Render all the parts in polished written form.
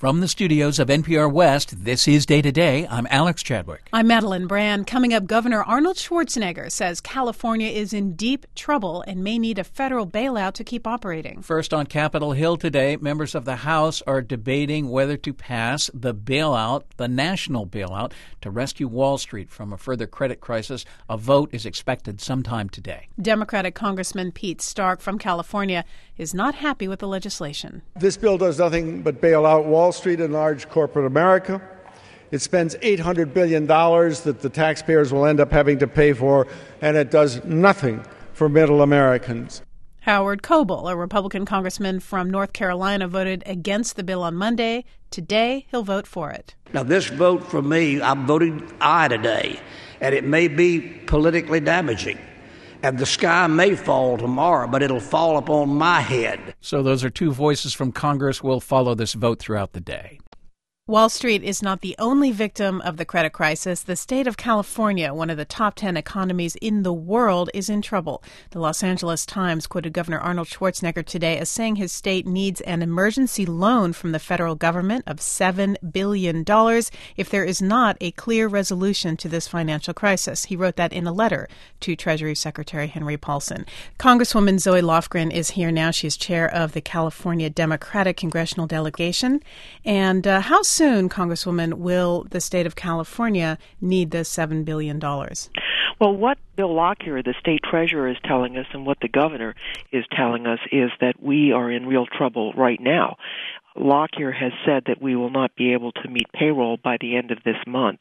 From the studios of NPR West, this is Day to Day. I'm Alex Chadwick. I'm Madeline Brand. Coming up, Governor Arnold Schwarzenegger says California is in deep trouble and may need a federal bailout to keep operating. First on Capitol Hill today, members of the House are debating whether to pass the bailout, the national bailout, to rescue Wall Street from a further credit crisis. A vote is expected sometime today. Democratic Congressman Pete Stark from California is not happy with the legislation. This bill does nothing but bail out Wall Street and large corporate America. It spends $800 billion that the taxpayers will end up having to pay for, and it does nothing for middle Americans. Howard Coble, a Republican congressman from North Carolina, voted against the bill on Monday. Today, he'll vote for it. Now, this vote for me, I'm voting aye today, and it may be politically damaging. And the sky may fall tomorrow, but it'll fall upon my head. So those are two voices from Congress. We'll follow this vote throughout the day. Wall Street is not the only victim of the credit crisis. The state of California, one of the top 10 economies in the world, is in trouble. The Los Angeles Times quoted Governor Arnold Schwarzenegger today as saying his state needs an emergency loan from the federal government of $7 billion if there is not a clear resolution to this financial crisis. He wrote that in a letter to Treasury Secretary Henry Paulson. Congresswoman Zoe Lofgren is here now. She is chair of the California Democratic Congressional Delegation. And how soon, Congresswoman, will the state of California need this $7 billion? Well, what Bill Lockyer, the state treasurer, is telling us and what the governor is telling us is that we are in real trouble right now. Lockyer has said that we will not be able to meet payroll by the end of this month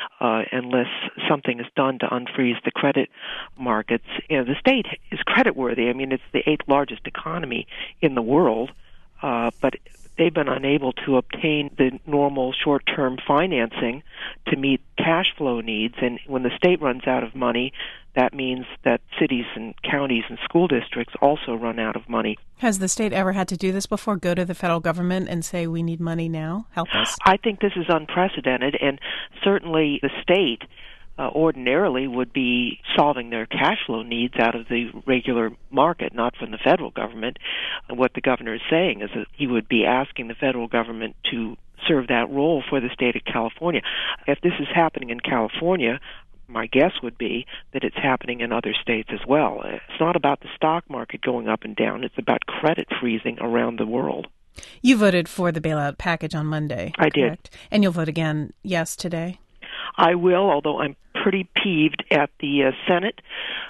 unless something is done to unfreeze the credit markets. You know, the state is creditworthy. I mean, it's the 8th largest economy in the world, but they've been unable to obtain the normal short-term financing to meet cash flow needs. And when the state runs out of money, that means that cities and counties and school districts also run out of money. Has the state ever had to do this before? Go to the federal government and say, we need money now? Help us? I think this is unprecedented, and certainly the state ordinarily would be solving their cash flow needs out of the regular market, not from the federal government. And what the governor is saying is that he would be asking the federal government to serve that role for the state of California. If this is happening in California, my guess would be that it's happening in other states as well. It's not about the stock market going up and down. It's about credit freezing around the world. You voted for the bailout package on Monday. I correct? did. And you'll vote again, yes, today? I will, although I'm pretty peeved at the Senate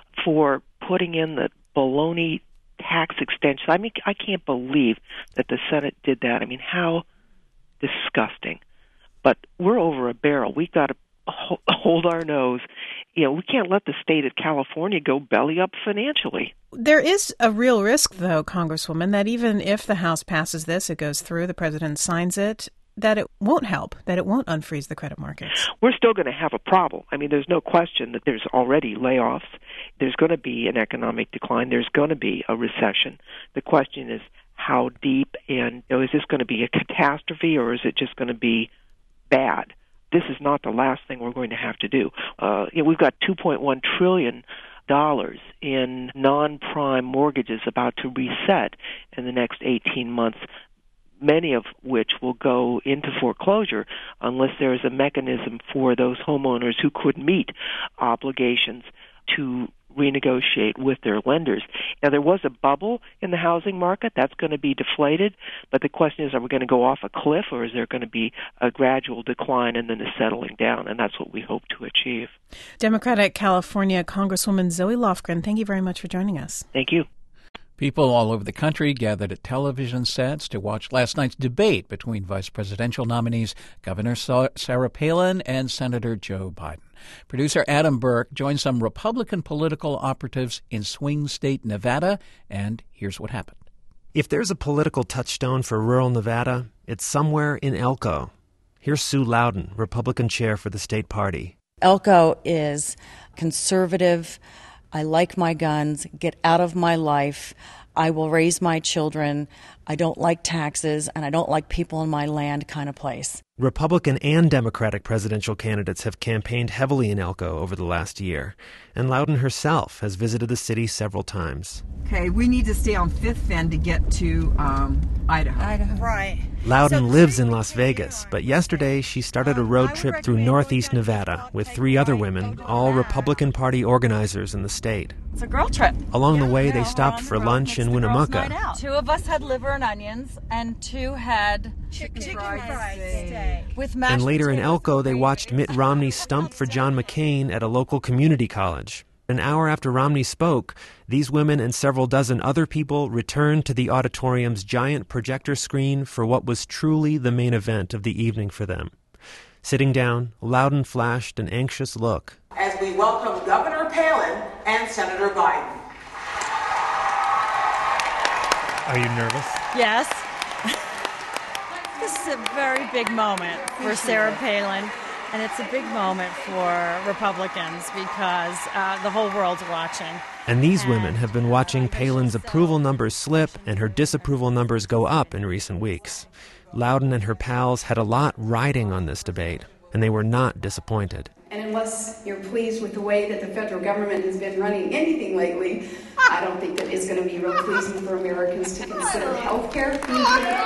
for putting in the baloney tax extension. I mean, I can't believe that the Senate did that. I mean, how disgusting. But we're over a barrel. We've got to hold our nose. You know, we can't let the state of California go belly up financially. There is a real risk, though, Congresswoman, that even if the House passes this, it goes through, the president signs it, that it won't help, that it won't unfreeze the credit markets. We're still going to have a problem. I mean, there's no question that there's already layoffs. There's going to be an economic decline. There's going to be a recession. The question is how deep, and is this going to be a catastrophe or is it just going to be bad? This is not the last thing we're going to have to do. We've got $2.1 trillion in non-prime mortgages about to reset in the next 18 months, many of which will go into foreclosure unless there is a mechanism for those homeowners who could meet obligations to renegotiate with their lenders. Now, there was a bubble in the housing market. That's going to be deflated. But the question is, are we going to go off a cliff, or is there going to be a gradual decline and then a settling down? And that's what we hope to achieve. Democratic California Congresswoman Zoe Lofgren, thank you very much for joining us. Thank you. People all over the country gathered at television sets to watch last night's debate between vice presidential nominees Governor Sarah Palin and Senator Joe Biden. Producer Adam Burke joined some Republican political operatives in swing state Nevada, and here's what happened. If there's a political touchstone for rural Nevada, it's somewhere in Elko. Here's Sue Loudon, Republican chair for the state party. Elko is conservative. I like my guns. Get out of my life. I will raise my children. I don't like taxes, and I don't like people in my land kind of place. Republican and Democratic presidential candidates have campaigned heavily in Elko over the last year, and Loudon herself has visited the city several times. Okay, we need to stay on 5th Bend to get to Idaho. Right. Loudon lives in Las Vegas, but yesterday she started a road trip through northeast Nevada with 3 other women, all Republican Party organizers in the state. It's a girl trip. Along the way, they stopped for lunch in Winnemucca. 2 of us had liver and onions, and 2 had Chicken fried steak. with mashed And later in potatoes. Elko, they watched Mitt Romney stump for John McCain at a local community college. An hour after Romney spoke, these women and several dozen other people returned to the auditorium's giant projector screen for what was truly the main event of the evening for them. Sitting down, Loudon flashed an anxious look. As we welcome Governor Palin and Senator Biden. Are you nervous? Yes. This is a very big moment for Sarah Palin, and it's a big moment for Republicans because the whole world's watching. And these women have been watching Palin's approval numbers slip and her disapproval numbers go up in recent weeks. Loudon and her pals had a lot riding on this debate, and they were not disappointed. And unless you're pleased with the way that the federal government has been running anything lately, I don't think that it's going to be real pleasing for Americans to consider health care being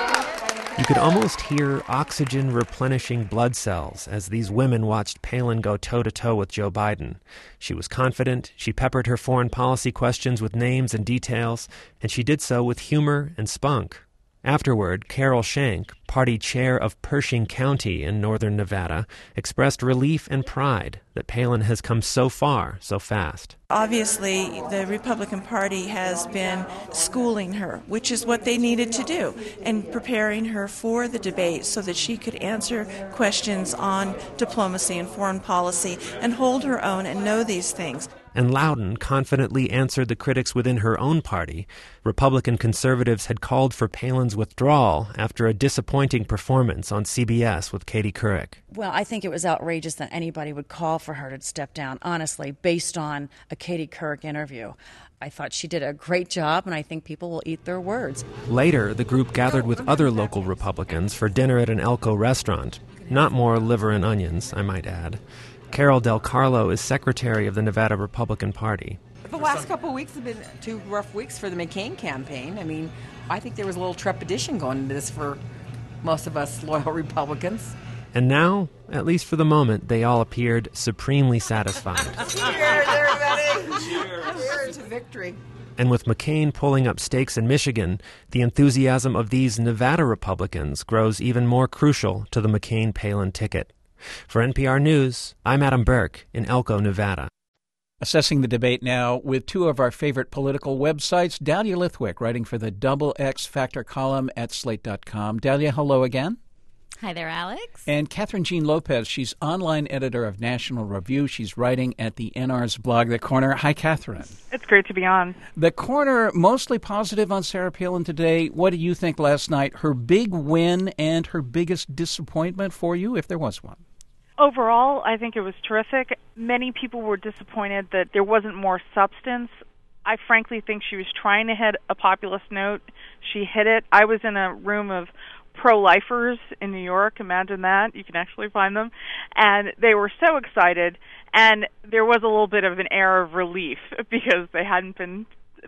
You could almost hear oxygen replenishing blood cells as these women watched Palin go toe-to-toe with Joe Biden. She was confident, she peppered her foreign policy questions with names and details, and she did so with humor and spunk. Afterward, Carol Schenck, party chair of Pershing County in northern Nevada, expressed relief and pride that Palin has come so far so fast. Obviously, the Republican Party has been schooling her, which is what they needed to do, and preparing her for the debate so that she could answer questions on diplomacy and foreign policy and hold her own and know these things. And Loudon confidently answered the critics within her own party. Republican conservatives had called for Palin's withdrawal after a disappointing performance on CBS with Katie Couric. Well, I think it was outrageous that anybody would call for her to step down, honestly, based on a Katie Couric interview. I thought she did a great job, and I think people will eat their words. Later, the group gathered with other local Republicans for dinner at an Elko restaurant. Not more liver and onions, I might add. Carol Del Carlo is secretary of the Nevada Republican Party. The last couple of weeks have been 2 rough weeks for the McCain campaign. I mean, I think there was a little trepidation going into this for most of us loyal Republicans. And now, at least for the moment, they all appeared supremely satisfied. Cheers, everybody! Cheers to victory. And with McCain pulling up stakes in Michigan, the enthusiasm of these Nevada Republicans grows even more crucial to the McCain-Palin ticket. For NPR News, I'm Adam Burke in Elko, Nevada. Assessing the debate now with 2 of our favorite political websites, Dahlia Lithwick, writing for the Double X Factor column at Slate.com. Dahlia, hello again. Hi there, Alex. And Catherine Jean Lopez, she's online editor of National Review. She's writing at the NR's blog, The Corner. Hi, Catherine. It's great to be on. The Corner, mostly positive on Sarah Palin today. What do you think last night? Her big win and her biggest disappointment for you, if there was one? Overall, I think it was terrific. Many people were disappointed that there wasn't more substance. I frankly think she was trying to hit a populist note. She hit it. I was in a room of pro-lifers in New York. Imagine that. You can actually find them. And they were so excited. And there was a little bit of an air of relief because they hadn't been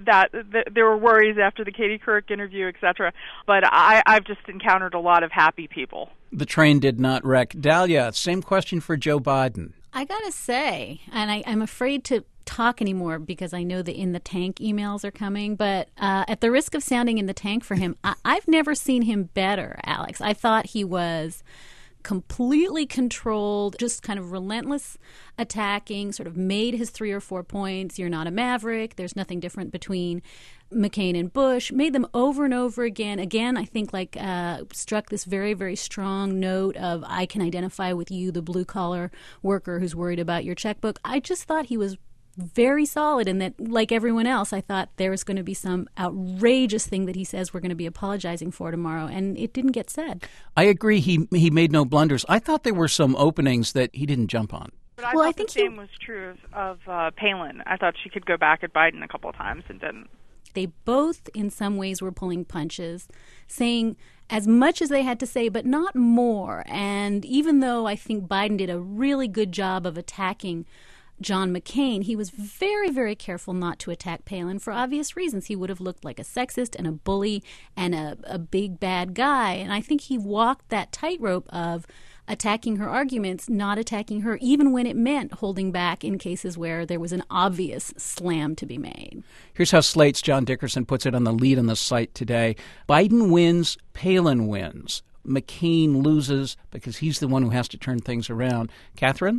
there were worries after the Katie Couric interview, etc. But I've just encountered a lot of happy people. The train did not wreck. Dahlia, same question for Joe Biden. I got to say, and I'm afraid to talk anymore because I know the in the tank emails are coming, but at the risk of sounding in the tank for him, I've never seen him better, Alex. I thought he was completely controlled, just kind of relentless attacking, sort of made his 3 or 4 points. You're not a maverick. There's nothing different between McCain and Bush. Made them over and over again. Again, I think struck this very, very strong note of I can identify with you, the blue-collar worker who's worried about your checkbook. I just thought he was very solid, and that, like everyone else, I thought there was going to be some outrageous thing that he says we're going to be apologizing for tomorrow, and it didn't get said. I agree. He made no blunders. I thought there were some openings that he didn't jump on. But I think the same was true of Palin. I thought she could go back at Biden a couple of times and didn't. they both, in some ways, were pulling punches, saying as much as they had to say, but not more. And even though I think Biden did a really good job of attacking John McCain, he was very, very careful not to attack Palin for obvious reasons. He would have looked like a sexist and a bully and a big bad guy. And I think he walked that tightrope of attacking her arguments, not attacking her, even when it meant holding back in cases where there was an obvious slam to be made. Here's how Slate's John Dickerson puts it on the lead on the site today. Biden wins, Palin wins. McCain loses because he's the one who has to turn things around. Catherine?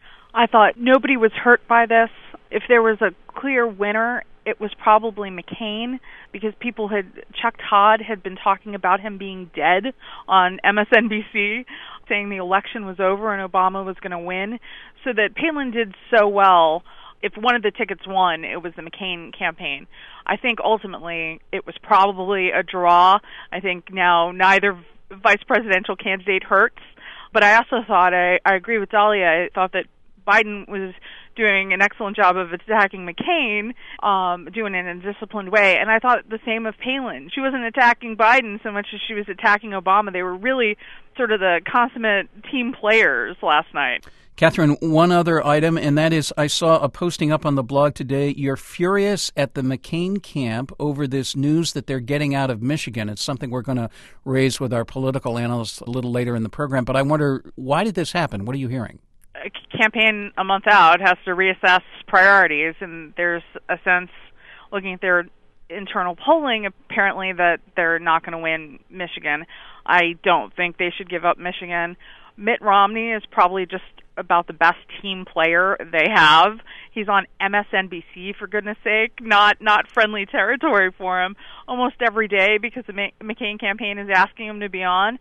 I thought nobody was hurt by this. If there was a clear winner, it was probably McCain, because Chuck Todd had been talking about him being dead on MSNBC, saying the election was over and Obama was going to win, so that Palin did so well. If one of the tickets won, it was the McCain campaign. I think ultimately it was probably a draw. I think now neither vice presidential candidate hurts, but I also thought, I agree with Dahlia, I thought that Biden was doing an excellent job of attacking McCain, doing it in a disciplined way. And I thought the same of Palin. She wasn't attacking Biden so much as she was attacking Obama. They were really sort of the consummate team players last night. Catherine, one other item, and that is I saw a posting up on the blog today. You're furious at the McCain camp over this news that they're getting out of Michigan. It's something we're going to raise with our political analysts a little later in the program. But I wonder, why did this happen? What are you hearing? A campaign a month out has to reassess priorities, and there's a sense, looking at their internal polling, apparently that they're not going to win Michigan. I don't think they should give up Michigan. Mitt Romney is probably just about the best team player they have. He's on MSNBC, for goodness sake, not friendly territory for him, almost every day because the McCain campaign is asking him to be on.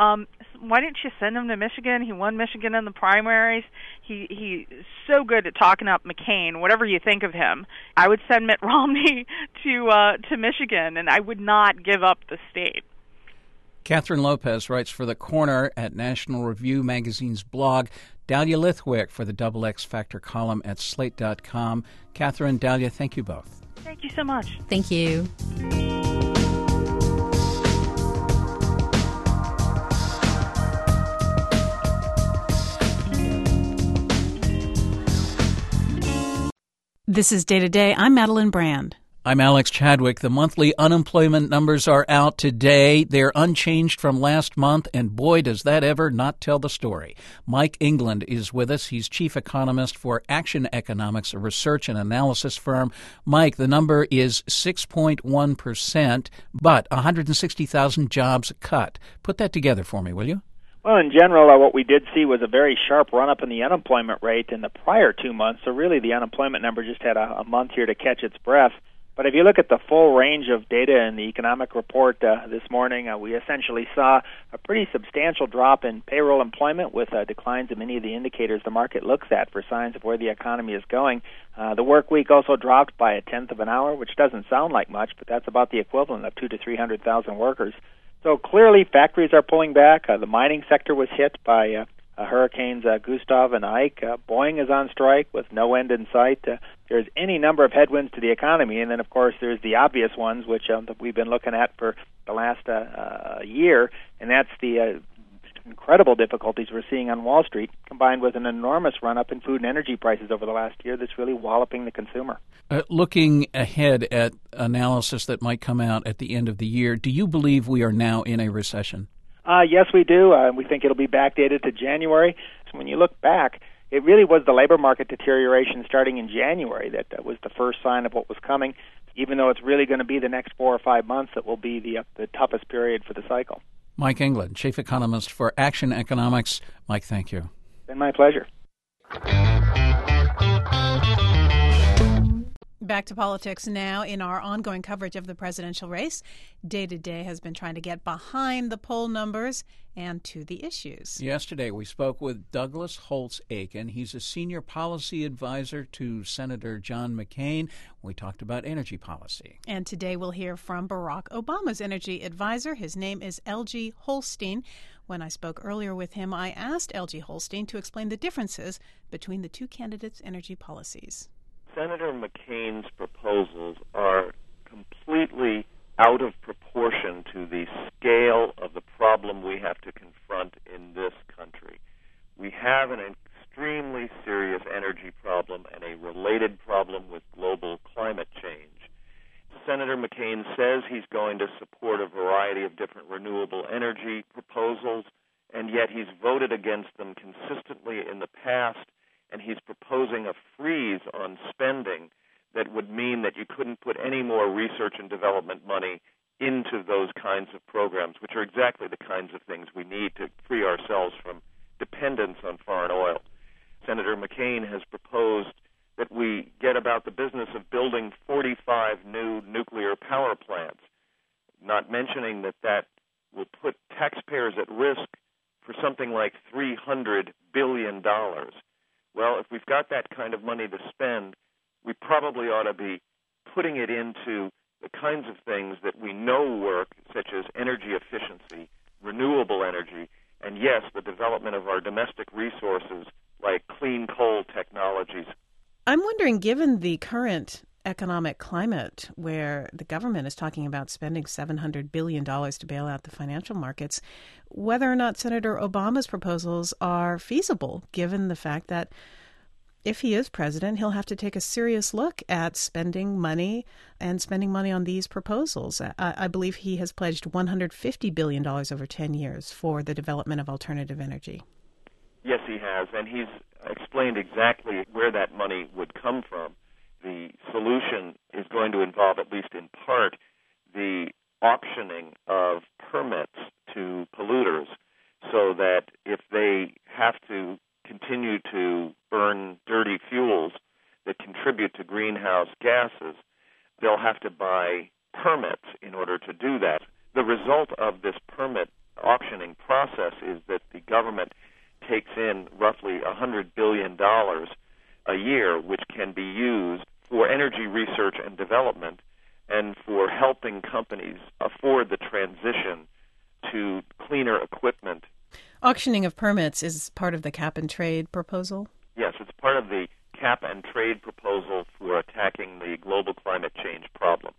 Why didn't you send him to Michigan? He won Michigan in the primaries. He's so good at talking up McCain, whatever you think of him. I would send Mitt Romney to Michigan, and I would not give up the state. Catherine Lopez writes for The Corner at National Review Magazine's blog. Dahlia Lithwick for the Double X Factor column at Slate.com. Catherine, Dahlia, thank you both. Thank you so much. Thank you. This is Day to Day. I'm Madeline Brand. I'm Alex Chadwick. The monthly unemployment numbers are out today. They're unchanged from last month, and boy, does that ever not tell the story. Mike England is with us. He's chief economist for Action Economics, a research and analysis firm. Mike, the number is 6.1%, but 160,000 jobs cut. Put that together for me, will you? Well, in general, what we did see was a very sharp run-up in the unemployment rate in the prior 2 months, so really the unemployment number just had a month here to catch its breath. But if you look at the full range of data in the economic report this morning, we essentially saw a pretty substantial drop in payroll employment with declines in many of the indicators the market looks at for signs of where the economy is going. The work week also dropped by 1/10 of an hour, which doesn't sound like much, but that's about the equivalent of 200,000 to 300,000 workers. So clearly factories are pulling back. The mining sector was hit by Hurricanes Gustav and Ike. Boeing is on strike with no end in sight. There's any number of headwinds to the economy, and then, of course, there's the obvious ones, which that we've been looking at for the last year, and that's the incredible difficulties we're seeing on Wall Street, combined with an enormous run-up in food and energy prices over the last year that's really walloping the consumer. Looking ahead at analysis that might come out at the end of the year, do you believe we are now in a recession? Yes, we do. We think it'll be backdated to January. So when you look back, it really was the labor market deterioration starting in January that was the first sign of what was coming, even though it's really going to be the next 4 or 5 months that will be the toughest period for the cycle. Mike England, chief economist for Action Economics. Mike, thank you. It's been my pleasure. Back to politics now. In our ongoing coverage of the presidential race, Day to Day has been trying to get behind the poll numbers and to the issues. Yesterday, we spoke with Douglas Holtz-Eakin. He's a senior policy advisor to Senator John McCain. We talked about energy policy. And today we'll hear from Barack Obama's energy advisor. His name is L.G. Holstein. When I spoke earlier with him, I asked L.G. Holstein to explain the differences between the two candidates' energy policies. Senator McCain's proposals are completely out of proportion to the scale of the problem we have to confront in this country. We have an extremely serious energy problem and a related problem with global climate change. Senator McCain says he's going to support a variety of different renewable energy proposals, and yet he's voted against them consistently in the past, and he's proposing a freeze on spending that would mean that you couldn't put any more research and development money into those kinds of programs, which are exactly the kinds of things we need to free ourselves from dependence on foreign oil. Senator McCain has proposed that we get about the business of building 45 new nuclear power plants, not mentioning that that will put taxpayers at risk for something like $300 billion. Well, if we've got that kind of money to spend, we probably ought to be putting it into the kinds of things that we know work, such as energy efficiency, renewable energy, and yes, the development of our domestic resources like clean coal technologies. I'm wondering, given the current economic climate where the government is talking about spending $700 billion to bail out the financial markets, whether or not Senator Obama's proposals are feasible, given the fact that if he is president, he'll have to take a serious look at spending money on these proposals. I believe he has pledged $150 billion over 10 years for the development of alternative energy. Yes, he has, and he's explained exactly where that money would come from. The solution is going to involve, at least in part, the auctioning of permits to polluters so that if they have to continue to burn dirty fuels that contribute to greenhouse gases, they'll have to buy permits in order to do that. The result of this permit auctioning process is that the government takes in roughly $100 billion a year, which can be used for energy research and development and for helping companies afford the transition to cleaner equipment. Auctioning of permits is part of the cap-and-trade proposal? Yes, it's part of the cap-and-trade proposal for attacking the global climate change problem.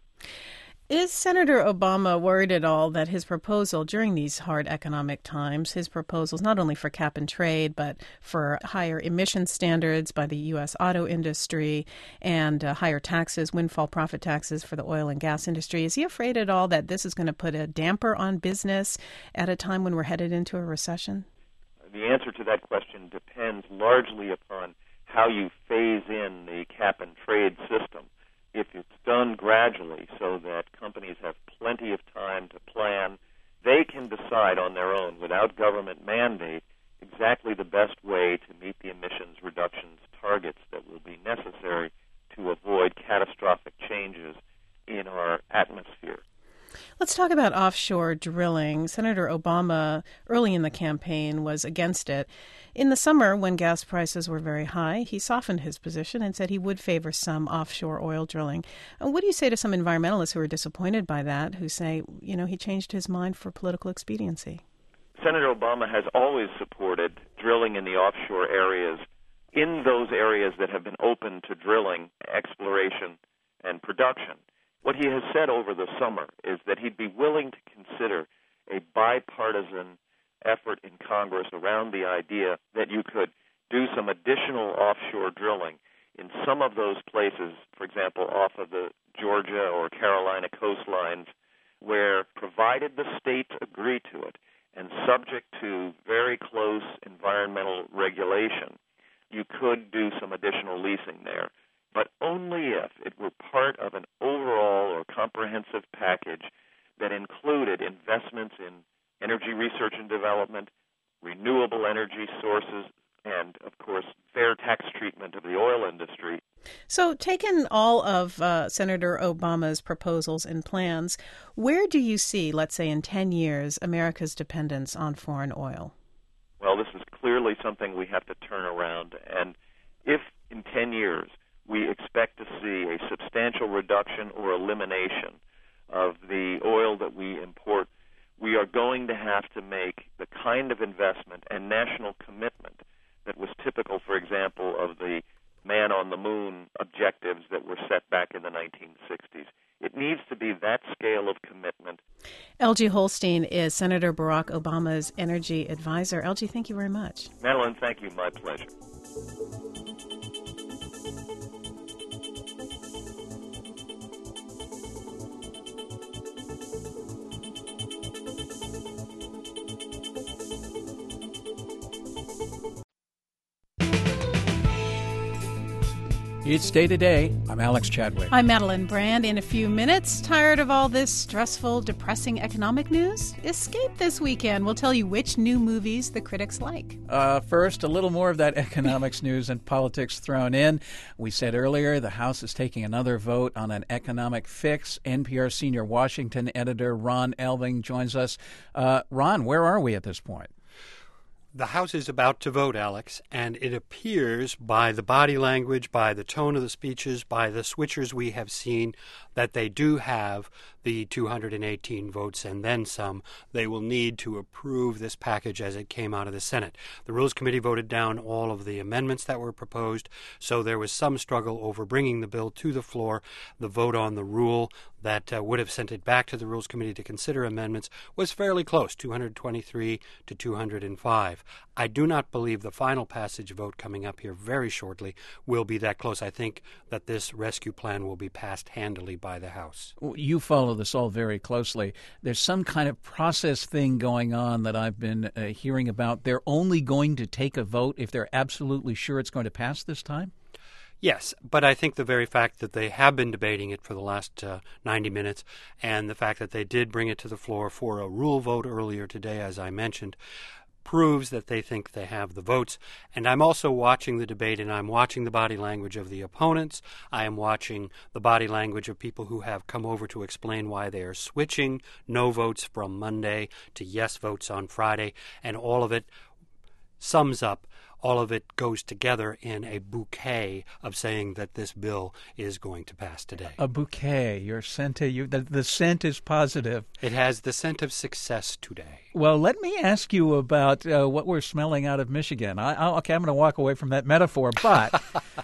Is Senator Obama worried at all that his proposal during these hard economic times, his proposals not only for cap and trade, but for higher emission standards by the U.S. auto industry and higher taxes, windfall profit taxes for the oil and gas industry, is he afraid at all that this is going to put a damper on business at a time when we're headed into a recession? The answer to that question depends largely upon how you phase in the cap and trade system. If it's done gradually so that companies have plenty of time to plan, they can decide on their own without government mandate exactly the best way to meet the emissions reductions targets that will be necessary to avoid catastrophic changes in our atmosphere. Let's talk about offshore drilling. Senator Obama, early in the campaign, was against it. In the summer, when gas prices were very high, he softened his position and said he would favor some offshore oil drilling. What do you say to some environmentalists who are disappointed by that, who say, he changed his mind for political expediency? Senator Obama has always supported drilling in the offshore areas, in those areas that have been open to drilling, exploration, and production. What he has said over the summer is that he'd be willing to consider a bipartisan effort in Congress around the idea that you could do some additional offshore drilling in some of those places, for example, off of the Georgia or Carolina coastlines, where, provided the states agree to it and subject to very close environmental regulation, you could do some additional leasing there. But only if it were part of an overall or comprehensive package that included investments in energy research and development, renewable energy sources, and, of course, fair tax treatment of the oil industry. So, taking all of Senator Obama's proposals and plans, where do you see, let's say in 10 years, America's dependence on foreign oil? Well, this is clearly something we have to turn around. And if in 10 years we expect to see a substantial reduction or elimination of the oil that we import, we are going to have to make the kind of investment and national commitment that was typical, for example, of the man on the moon objectives that were set back in the 1960s. It needs to be that scale of commitment. L.G. Holstein is Senator Barack Obama's energy advisor. L.G., thank you very much. Madeline, thank you. My pleasure. It's Day to Day. I'm Alex Chadwick. I'm Madeline Brand. In a few minutes, tired of all this stressful, depressing economic news? Escape this weekend. We'll tell you which new movies the critics like. First, a little more of that economics news and politics thrown in. We said earlier the House is taking another vote on an economic fix. NPR senior Washington editor Ron Elving joins us. Ron, where are we at this point? The House is about to vote, Alex, and it appears by the body language, by the tone of the speeches, by the switchers we have seen, that they do have the 218 votes and then some they will need to approve this package as it came out of the Senate. The Rules Committee voted down all of the amendments that were proposed, so there was some struggle over bringing the bill to the floor. The vote on the rule that would have sent it back to the Rules Committee to consider amendments was fairly close, 223 to 205. I do not believe the final passage vote coming up here very shortly will be that close. I think that this rescue plan will be passed handily by the House. You follow this all very closely. There's some kind of process thing going on that I've been hearing about. They're only going to take a vote if they're absolutely sure it's going to pass this time? Yes, but I think the very fact that they have been debating it for the last 90 minutes and the fact that they did bring it to the floor for a rule vote earlier today, as I mentioned, proves that they think they have the votes. And I'm also watching the debate, and I'm watching the body language of the opponents. I am watching the body language of people who have come over to explain why they are switching no votes from Monday to yes votes on Friday. And all of it sums up, all of it goes together in a bouquet of saying that this bill is going to pass today. A bouquet. Your scent, the scent is positive. It has the scent of success today. Well, let me ask you about what we're smelling out of Michigan. Okay, I'm going to walk away from that metaphor, but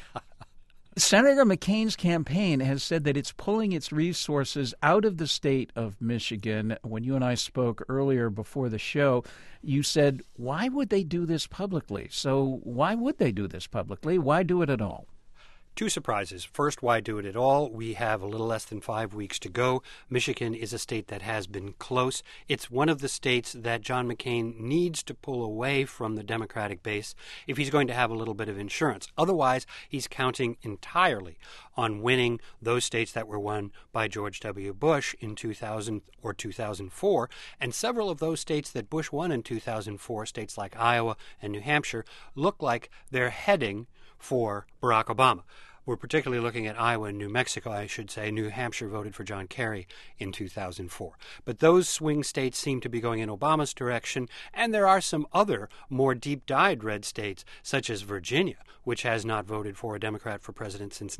Senator McCain's campaign has said that it's pulling its resources out of the state of Michigan. When you and I spoke earlier before the show, you said, why would they do this publicly? So why would they do this publicly? Why do it at all? Two surprises. First, why do it at all? We have a little less than 5 weeks to go. Michigan is a state that has been close. It's one of the states that John McCain needs to pull away from the Democratic base if he's going to have a little bit of insurance. Otherwise, he's counting entirely on winning those states that were won by George W. Bush in 2000 or 2004. And several of those states that Bush won in 2004, states like Iowa and New Hampshire, look like they're heading for Barack Obama. We're particularly looking at Iowa and New Mexico, I should say. New Hampshire voted for John Kerry in 2004. But those swing states seem to be going in Obama's direction, and there are some other more deep-dyed red states, such as Virginia, which has not voted for a Democrat for president since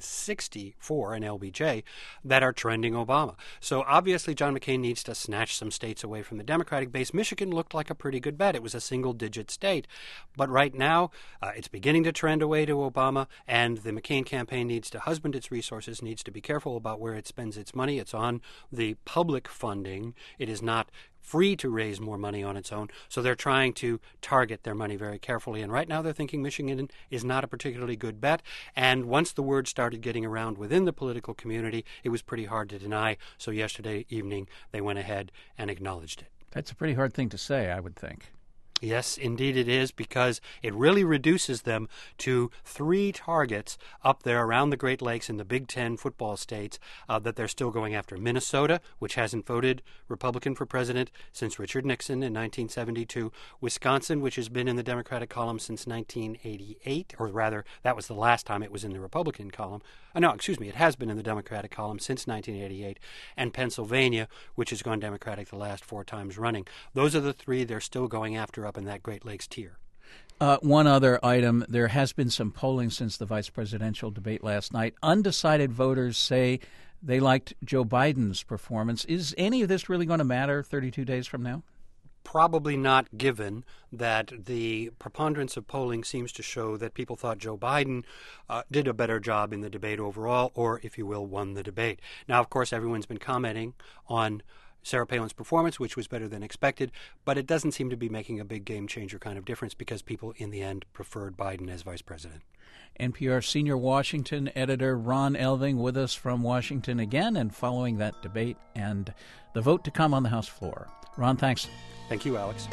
1964, an LBJ, that are trending Obama. So obviously John McCain needs to snatch some states away from the Democratic base. Michigan looked like a pretty good bet. It was a single-digit state. But right now, it's beginning to trend away to Obama, and the McCain campaign needs to husband its resources, needs to be careful about where it spends its money. It's on the public funding. It is not free to raise more money on its own. So they're trying to target their money very carefully. And right now they're thinking Michigan is not a particularly good bet. And once the word started getting around within the political community, it was pretty hard to deny. So yesterday evening they went ahead and acknowledged it. That's a pretty hard thing to say, I would think. Yes, indeed it is, because it really reduces them to 3 targets up there around the Great Lakes in the Big Ten football states that they're still going after. Minnesota, which hasn't voted Republican for president since Richard Nixon in 1972. Wisconsin, which has been in the Democratic column since 1988, or rather, that was the last time it was in the Republican column. It has been in the Democratic column since 1988. And Pennsylvania, which has gone Democratic the last 4 times running. Those are the 3 they're still going after up in that Great Lakes tier. One other item, there has been some polling since the vice presidential debate last night. Undecided voters say they liked Joe Biden's performance. Is any of this really going to matter 32 days from now? probably not given that the preponderance of polling seems to show that people thought Joe Biden did a better job in the debate overall, or, if you will, won the debate. Now, of course, everyone's been commenting on Sarah Palin's performance, which was better than expected, but it doesn't seem to be making a big game-changer kind of difference because people, in the end, preferred Biden as vice president. NPR senior Washington editor Ron Elving with us from Washington again and following that debate and the vote to come on the House floor. Ron, thanks. Thank you, Alex.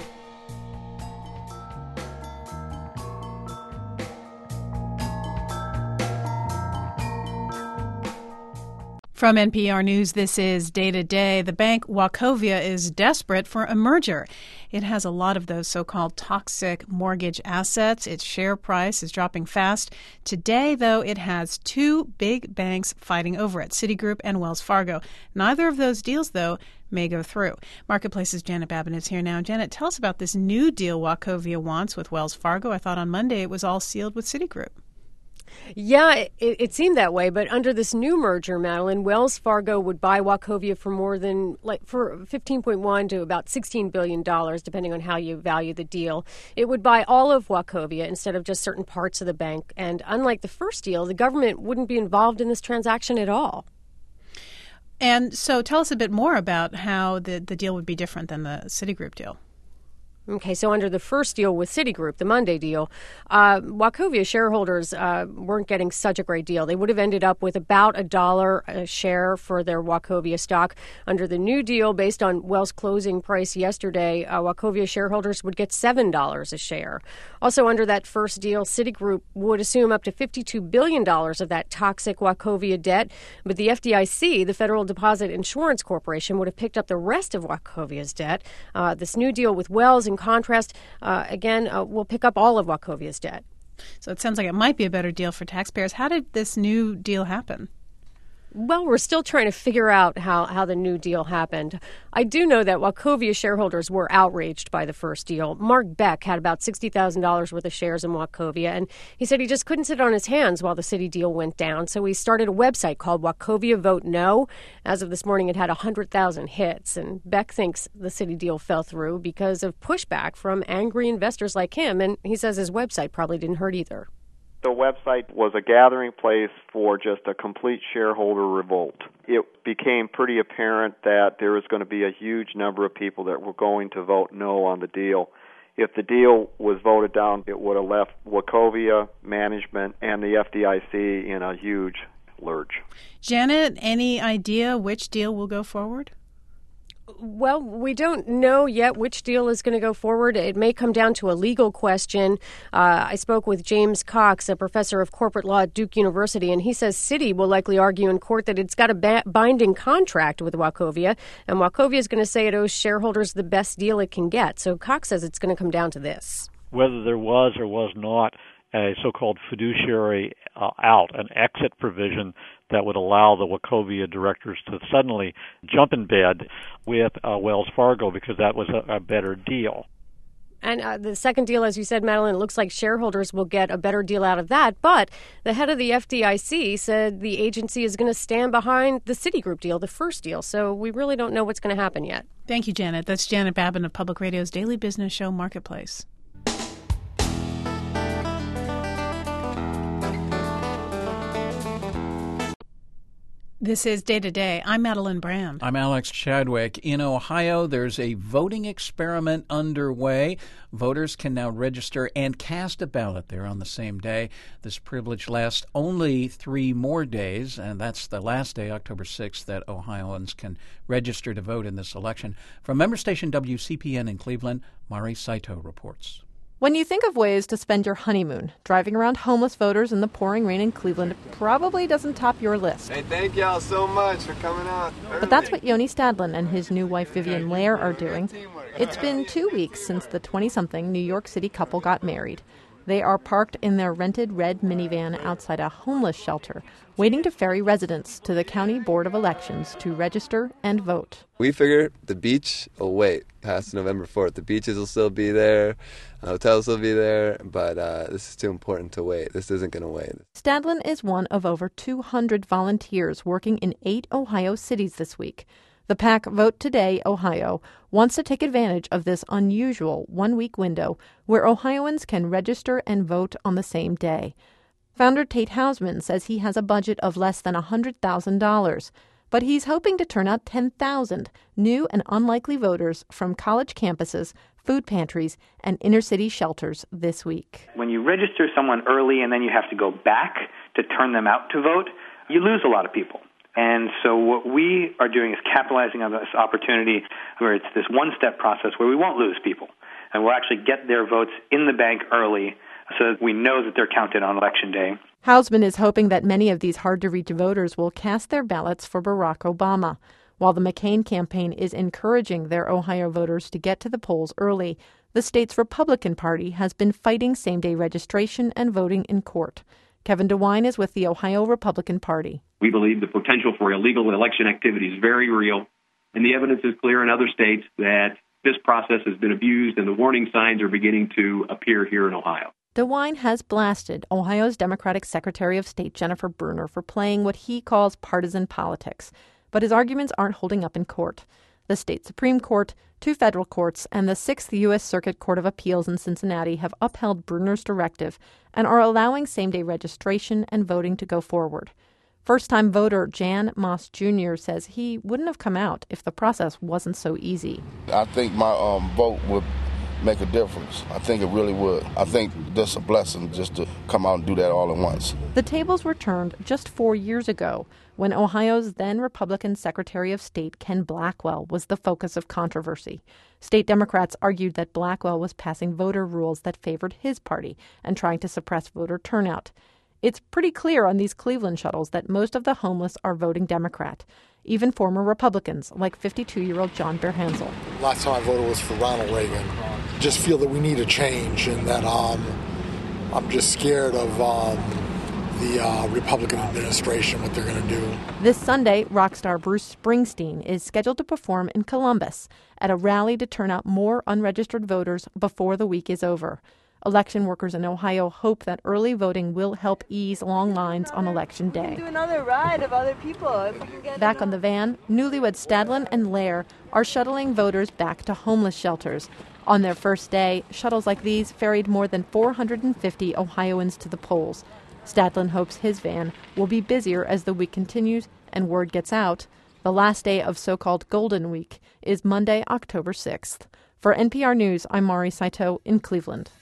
From NPR News, this is Day to Day. The bank Wachovia is desperate for a merger. It has a lot of those so-called toxic mortgage assets. Its share price is dropping fast. Today, though, it has two big banks fighting over it, Citigroup and Wells Fargo. Neither of those deals, though, may go through. Marketplace's Janet Babin is here now. Janet, tell us about this new deal Wachovia wants with Wells Fargo. I thought on Monday it was all sealed with Citigroup. Yeah, it seemed that way. But under this new merger, Madeline, Wells Fargo would buy Wachovia for more than for $15.1 to about $16 billion, depending on how you value the deal. It would buy all of Wachovia instead of just certain parts of the bank. And unlike the first deal, the government wouldn't be involved in this transaction at all. And so tell us a bit more about how the deal would be different than the Citigroup deal. Okay, so under the first deal with Citigroup, the Monday deal, Wachovia shareholders weren't getting such a great deal. They would have ended up with about $1 a share for their Wachovia stock. Under the new deal, based on Wells' closing price yesterday, Wachovia shareholders would get $7 a share. Also, under that first deal, Citigroup would assume up to $52 billion of that toxic Wachovia debt, but the FDIC, the Federal Deposit Insurance Corporation, would have picked up the rest of Wachovia's debt. This new deal with Wells, in contrast, will pick up all of Wachovia's debt. So it sounds like it might be a better deal for taxpayers. How did this new deal happen? Well, we're still trying to figure out how the new deal happened. I do know that Wachovia shareholders were outraged by the first deal. Mark Beck had about $60,000 worth of shares in Wachovia, and he said he just couldn't sit on his hands while the Citi deal went down. So he started a website called Wachovia Vote No. As of this morning, it had 100,000 hits, and Beck thinks the Citi deal fell through because of pushback from angry investors like him, and he says his website probably didn't hurt either. The website was a gathering place for just a complete shareholder revolt. It became pretty apparent that there was going to be a huge number of people that were going to vote no on the deal. If the deal was voted down, it would have left Wachovia, management, and the FDIC in a huge lurch. Janet, any idea which deal will go forward? Well, we don't know yet which deal is going to go forward. It may come down to a legal question. I spoke with James Cox, a professor of corporate law at Duke University, and he says Citi will likely argue in court that it's got a binding contract with Wachovia, and Wachovia is going to say it owes shareholders the best deal it can get. So Cox says it's going to come down to this. Whether there was or was not a so-called fiduciary out, an exit provision that would allow the Wachovia directors to suddenly jump in bed with Wells Fargo because that was a better deal. And the second deal, as you said, Madeline, it looks like shareholders will get a better deal out of that. But the head of the FDIC said the agency is going to stand behind the Citigroup deal, the first deal. So we really don't know what's going to happen yet. Thank you, Janet. That's Janet Babin of Public Radio's daily business show, Marketplace. This is Day to Day. I'm Madeline Brand. I'm Alex Chadwick. In Ohio, there's a voting experiment underway. Voters can now register and cast a ballot there on the same day. This privilege lasts only 3 more days, and that's the last day, October 6th, that Ohioans can register to vote in this election. From member station WCPN in Cleveland, Mari Saito reports. When you think of ways to spend your honeymoon, driving around homeless voters in the pouring rain in Cleveland probably doesn't top your list. Hey, thank y'all so much for coming out. But that's what Yoni Stadlin and his new wife Vivian Lair are doing. It's been 2 weeks since the 20-something New York City couple got married. They are parked in their rented red minivan outside a homeless shelter, waiting to ferry residents to the County Board of Elections to register and vote. We figure the beach will wait past November 4th. The beaches will still be there, hotels will be there, but this is too important to wait. This isn't going to wait. Stadlin is one of over 200 volunteers working in 8 Ohio cities this week. The PAC Vote Today Ohio wants to take advantage of this unusual one-week window where Ohioans can register and vote on the same day. Founder Tate Hausman says he has a budget of less than $100,000, but he's hoping to turn out 10,000 new and unlikely voters from college campuses, food pantries, and inner-city shelters this week. When you register someone early and then you have to go back to turn them out to vote, you lose a lot of people. And so what we are doing is capitalizing on this opportunity where it's this one-step process where we won't lose people. And we'll actually get their votes in the bank early so that we know that they're counted on Election Day. Hausman is hoping that many of these hard-to-reach voters will cast their ballots for Barack Obama. While the McCain campaign is encouraging their Ohio voters to get to the polls early, the state's Republican Party has been fighting same-day registration and voting in court. Kevin DeWine is with the Ohio Republican Party. We believe the potential for illegal election activity is very real, and the evidence is clear in other states that this process has been abused and the warning signs are beginning to appear here in Ohio. DeWine has blasted Ohio's Democratic Secretary of State Jennifer Brunner for playing what he calls partisan politics, but his arguments aren't holding up in court. The state Supreme Court, 2 federal courts, and the 6th U.S. Circuit Court of Appeals in Cincinnati have upheld Brunner's directive and are allowing same-day registration and voting to go forward. First-time voter Jan Moss Jr. says he wouldn't have come out if the process wasn't so easy. I think my vote would make a difference. I think it really would. I think that's a blessing just to come out and do that all at once. The tables were turned just 4 years ago when Ohio's then Republican Secretary of State Ken Blackwell was the focus of controversy. State Democrats argued that Blackwell was passing voter rules that favored his party and trying to suppress voter turnout. It's pretty clear on these Cleveland shuttles that most of the homeless are voting Democrat, even former Republicans like 52-year-old John Bearhansel. Last time I voted was for Ronald Reagan. Just feel that we need a change and that I'm just scared of the Republican administration, what they're going to do. This Sunday, rock star Bruce Springsteen is scheduled to perform in Columbus at a rally to turn out more unregistered voters before the week is over. Election workers in Ohio hope that early voting will help ease long lines on Election Day. Do another ride of other people. If we can get back on the van, newlywed Stadlin and Lair are shuttling voters back to homeless shelters. On their first day, shuttles like these ferried more than 450 Ohioans to the polls. Stadlin hopes his van will be busier as the week continues and word gets out. The last day of so-called Golden Week is Monday, October 6th. For NPR News, I'm Mari Saito in Cleveland.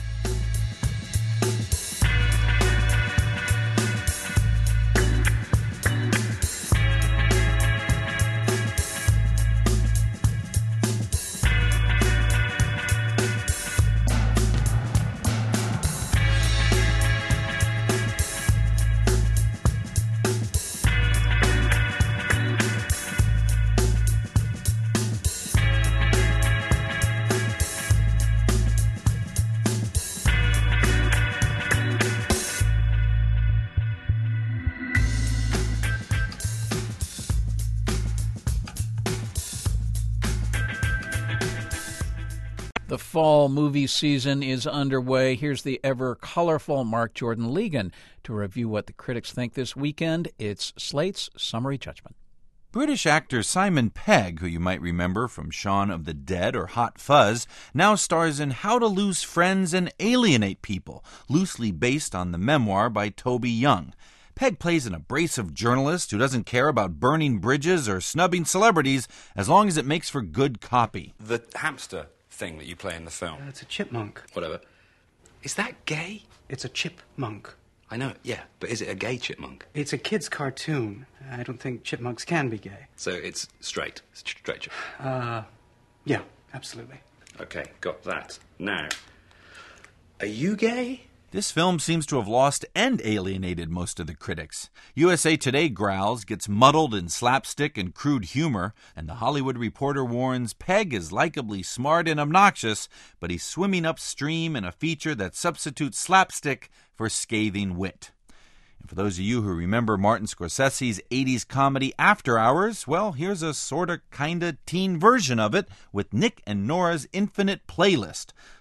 The fall movie season is underway. Here's the ever colorful Mark Jordan Legan to review what the critics think this weekend. It's Slate's Summary Judgment. British actor Simon Pegg, who you might remember from Shaun of the Dead or Hot Fuzz, now stars in How to Lose Friends and Alienate People, loosely based on the memoir by Toby Young. Pegg plays an abrasive journalist who doesn't care about burning bridges or snubbing celebrities as long as it makes for good copy. The hamster thing that you play in the film. It's a chipmunk. Whatever. Is that gay? It's a chipmunk. I know, yeah, but is it a gay chipmunk? It's a kid's cartoon. I don't think chipmunks can be gay. So it's straight. It's straight. Yeah, absolutely. Okay, got that. Now, are you gay? This film seems to have lost and alienated most of the critics. USA Today growls, gets muddled in slapstick and crude humor, and The Hollywood Reporter warns Pegg is likably smart and obnoxious, but he's swimming upstream in a feature that substitutes slapstick for scathing wit. And for those of you who remember Martin Scorsese's 80s comedy After Hours, well, here's a sorta kinda teen version of it with Nick and Nora's Infinite Playlist.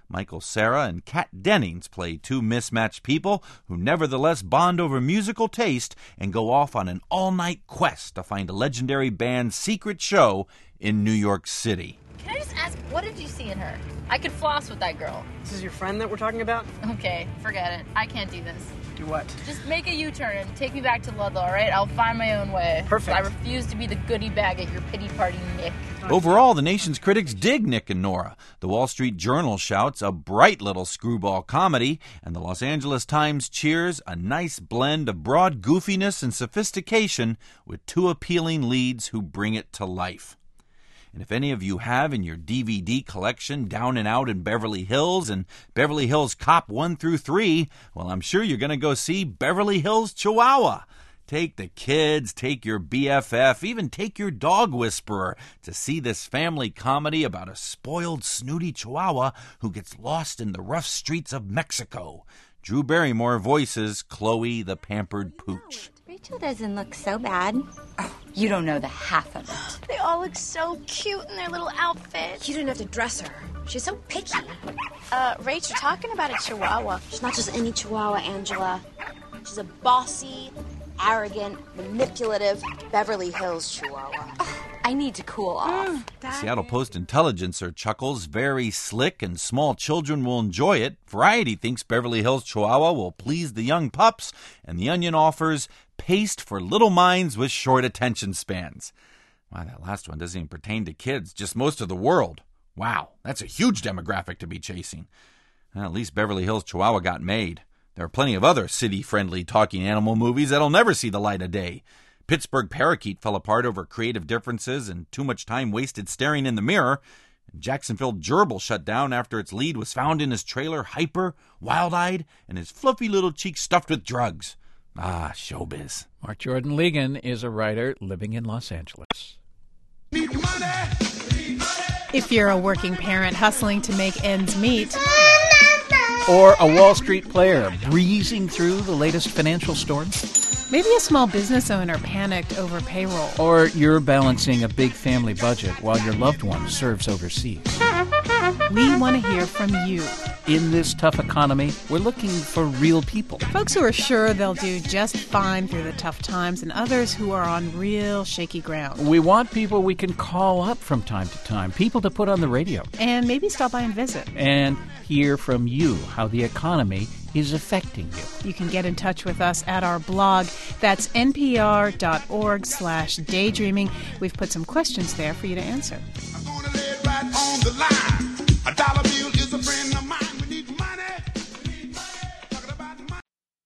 Michael Cera and Kat Dennings play two mismatched people who nevertheless bond over musical taste and go off on an all-night quest to find a legendary band's secret show in New York City. Can I just ask, what did you see in her? I could floss with that girl. This is your friend that we're talking about? Okay, forget it. I can't do this. Do what? Just make a U-turn and take me back to Ludlow, all right? I'll find my own way. Perfect. I refuse to be the goodie bag at your pity party, Nick. Overall, the nation's critics dig Nick and Nora. The Wall Street Journal shouts a bright little screwball comedy, and the Los Angeles Times cheers a nice blend of broad goofiness and sophistication with two appealing leads who bring it to life. And if any of you have in your DVD collection Down and Out in Beverly Hills and Beverly Hills Cop 1 through 3, well, I'm sure you're going to go see Beverly Hills Chihuahua. Take the kids, take your BFF, even take your dog whisperer to see this family comedy about a spoiled, snooty Chihuahua who gets lost in the rough streets of Mexico. Drew Barrymore voices Chloe the Pampered Pooch. Rachel doesn't look so bad. Oh, you don't know the half of it. They all look so cute in their little outfits. You didn't have to dress her. She's so picky. Rach, you're talking about a Chihuahua. She's not just any Chihuahua, Angela. She's a bossy, arrogant, manipulative Beverly Hills Chihuahua. I need to cool off. Seattle Post Intelligencer chuckles, very slick and small children will enjoy it. Variety thinks Beverly Hills Chihuahua will please the young pups, and The Onion offers paste for little minds with short attention spans. Wow, that last one doesn't even pertain to kids, just most of the world. Wow, that's a huge demographic to be chasing. Well, at least Beverly Hills Chihuahua got made. There are plenty of other city-friendly talking animal movies that'll never see the light of day. Pittsburgh Parakeet fell apart over creative differences and too much time wasted staring in the mirror. Jacksonville Gerbil shut down after its lead was found in his trailer hyper, wild-eyed, and his fluffy little cheeks stuffed with drugs. Ah, showbiz. Mark Jordan Legan is a writer living in Los Angeles. If you're a working parent hustling to make ends meet, or a Wall Street player breezing through the latest financial storm, maybe a small business owner panicked over payroll, or you're balancing a big family budget while your loved one serves overseas. We want to hear from you. In this tough economy, we're looking for real people. Folks who are sure they'll do just fine through the tough times, and others who are on real shaky ground. We want people we can call up from time to time, people to put on the radio. And maybe stop by and visit. And hear from you how the economy is affecting you. You can get in touch with us at our blog. That's npr.org/daydreaming. We've put some questions there for you to answer. I'm gonna lay it right on the line. A dollar bill is a friend of mine. We need money. Talking about money.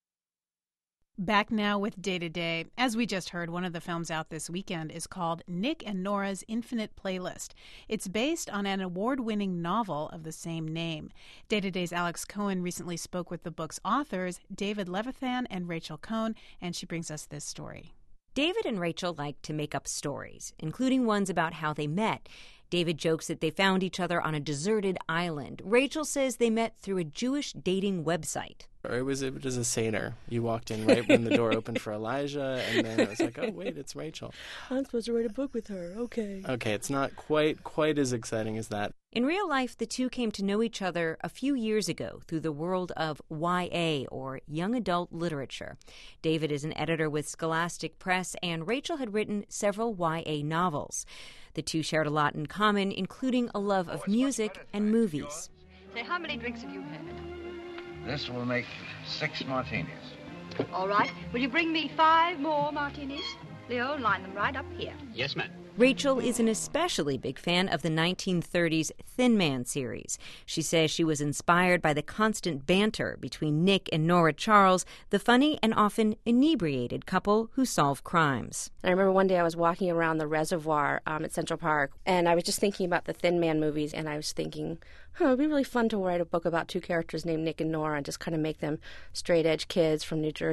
Back now with Day to Day. As we just heard, one of the films out this weekend is called Nick and Nora's Infinite Playlist. It's based on an award-winning novel of the same name. Day to Day's Alex Cohen recently spoke with the book's authors, David Levithan and Rachel Cohn, and she brings us this story. David and Rachel like to make up stories, including ones about how they met. David jokes that they found each other on a deserted island. Rachel says they met through a Jewish dating website. It was a Seder. You walked in right when the door opened for Elijah, and then it was like, oh, wait, it's Rachel. I'm supposed to write a book with her. Okay. Okay, it's not quite as exciting as that. In real life, the two came to know each other a few years ago through the world of YA, or young adult literature. David is an editor with Scholastic Press, and Rachel had written several YA novels. The two shared a lot in common, including a love of music and movies. Say, how many drinks have you had? This will make 6 martinis. All right. Will you bring me 5 more martinis? Leo, line them right up here. Yes, ma'am. Rachel is an especially big fan of the 1930s Thin Man series. She says she was inspired by the constant banter between Nick and Nora Charles, the funny and often inebriated couple who solve crimes. I remember one day I was walking around the reservoir at Central Park, and I was just thinking about the Thin Man movies, and I was thinking, it would be really fun to write a book about 2 characters named Nick and Nora and just kind of make them straight-edge kids from New Jersey.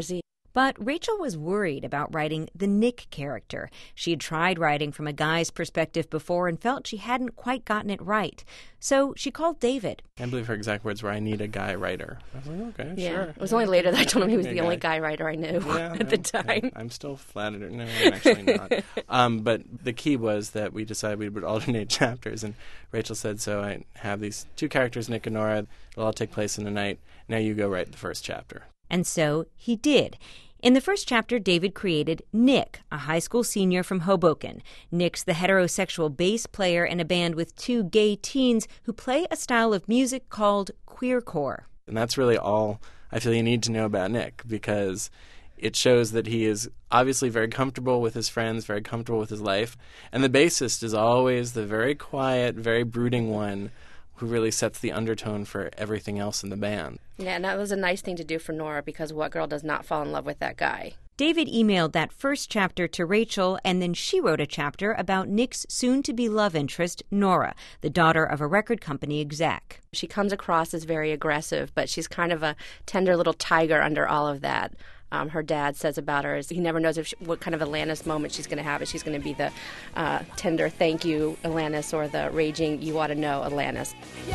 But Rachel was worried about writing the Nick character. She had tried writing from a guy's perspective before and felt she hadn't quite gotten it right. So she called David. I believe her exact words were, "I need a guy writer." I was like, okay, sure. It was only later that I told him he was the only guy writer I knew at the time. Yeah. I'm still flattered. No, I'm actually not. But the key was that we decided we would alternate chapters, and Rachel said, so I have these two characters, Nick and Nora. It'll all take place in the night. Now you go write the first chapter. And so he did. In the first chapter, David created Nick, a high school senior from Hoboken. Nick's the heterosexual bass player in a band with two gay teens who play a style of music called queercore. And that's really all I feel you need to know about Nick, because it shows that he is obviously very comfortable with his friends, very comfortable with his life. And the bassist is always the very quiet, very brooding one who really sets the undertone for everything else in the band. Yeah, and that was a nice thing to do for Nora, because what girl does not fall in love with that guy? David emailed that first chapter to Rachel, and then she wrote a chapter about Nick's soon-to-be love interest, Nora, the daughter of a record company exec. She comes across as very aggressive, but she's kind of a tender little tiger under all of that. Her dad says about her is he never knows what kind of Alanis moment she's going to have. If she's going to be the tender thank you Alanis or the raging you ought to know Alanis.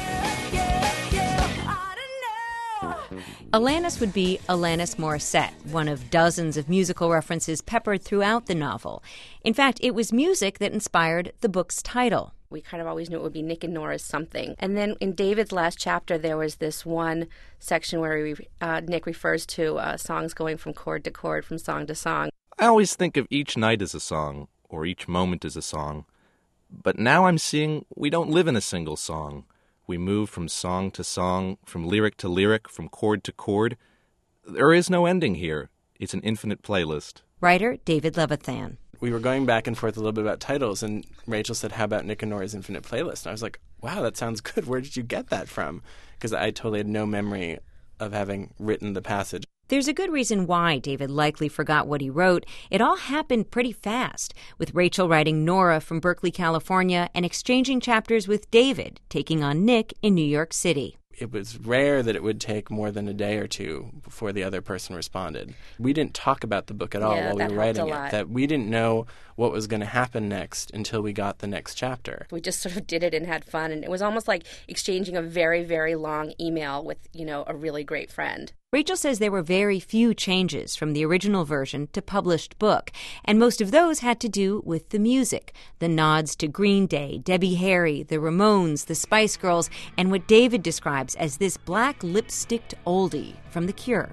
Alanis would be Alanis Morissette, one of dozens of musical references peppered throughout the novel. In fact, it was music that inspired the book's title. We kind of always knew it would be Nick and Nora's something. And then in David's last chapter, there was this one section where Nick refers to songs going from chord to chord, from song to song. I always think of each night as a song, or each moment as a song. But now I'm seeing we don't live in a single song. We move from song to song, from lyric to lyric, from chord to chord. There is no ending here. It's an infinite playlist. Writer David Levithan. We were going back and forth a little bit about titles, and Rachel said, how about Nick and Nora's Infinite Playlist? And I was like, wow, that sounds good. Where did you get that from? Because I totally had no memory of having written the passage. There's a good reason why David likely forgot what he wrote. It all happened pretty fast, with Rachel writing Nora from Berkeley, California, and exchanging chapters with David, taking on Nick in New York City. It was rare that it would take more than a day or two before the other person responded. We didn't talk about the book at all while we were writing it. That we didn't know what was going to happen next until we got the next chapter. We just sort of did it and had fun, and it was almost like exchanging a very, very long email with, a really great friend. Rachel says there were very few changes from the original version to published book, and most of those had to do with the music, the nods to Green Day, Debbie Harry, the Ramones, the Spice Girls, and what David describes as this black lipsticked oldie from The Cure.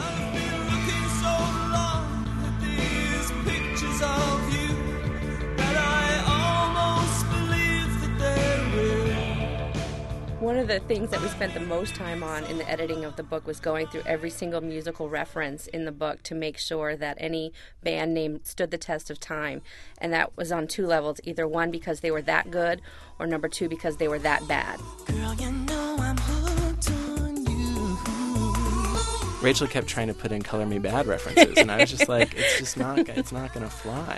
One of the things that we spent the most time on in the editing of the book was going through every single musical reference in the book to make sure that any band name stood the test of time. And that was on two levels, either one, because they were that good, or number two, because they were that bad. Girl, you know I'm hooked on you. Rachel kept trying to put in Color Me Bad references, and I was just like, it's not going to fly.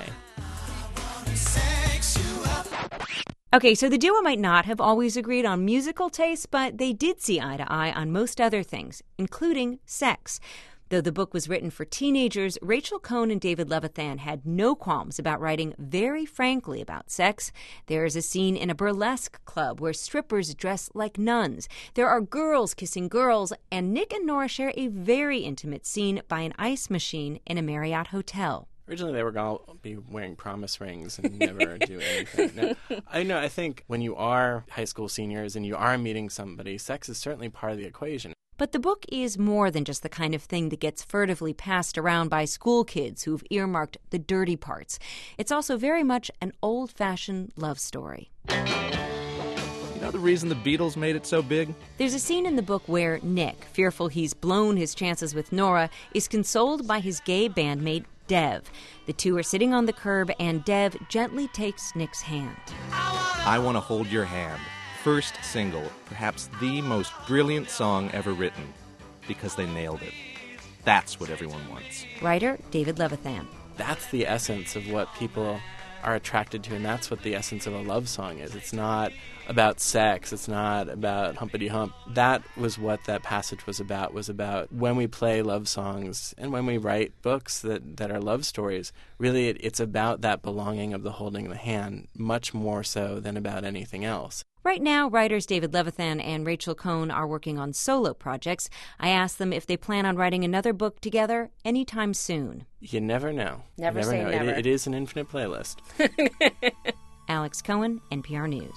Okay, so the duo might not have always agreed on musical tastes, but they did see eye to eye on most other things, including sex. Though the book was written for teenagers, Rachel Cohn and David Levithan had no qualms about writing very frankly about sex. There is a scene in a burlesque club where strippers dress like nuns. There are girls kissing girls, and Nick and Nora share a very intimate scene by an ice machine in a Marriott hotel. Originally, they were going to be wearing promise rings and never do anything. No, I think when you are high school seniors and you are meeting somebody, sex is certainly part of the equation. But the book is more than just the kind of thing that gets furtively passed around by school kids who've earmarked the dirty parts. It's also very much an old-fashioned love story. You know the reason the Beatles made it so big? There's a scene in the book where Nick, fearful he's blown his chances with Nora, is consoled by his gay bandmate Dev. The two are sitting on the curb, and Dev gently takes Nick's hand. I Want to Hold Your Hand. First single, perhaps the most brilliant song ever written, because they nailed it. That's what everyone wants. Writer David Levithan. That's the essence of what people are attracted to, and that's what the essence of a love song is. It's not about sex. It's not about humpity hump. That was what that passage was about when we play love songs and when we write books that are love stories, really it's about that belonging of the holding the hand, much more so than about anything else. Right now, writers David Levithan and Rachel Cohn are working on solo projects. I asked them if they plan on writing another book together anytime soon. You never know. Never say never. It is an infinite playlist. Alex Cohen, NPR News.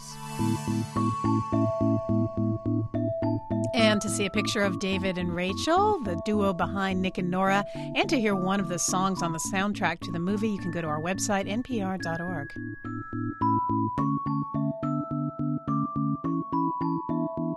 And to see a picture of David and Rachel, the duo behind Nick and Nora, and to hear one of the songs on the soundtrack to the movie, you can go to our website, npr.org.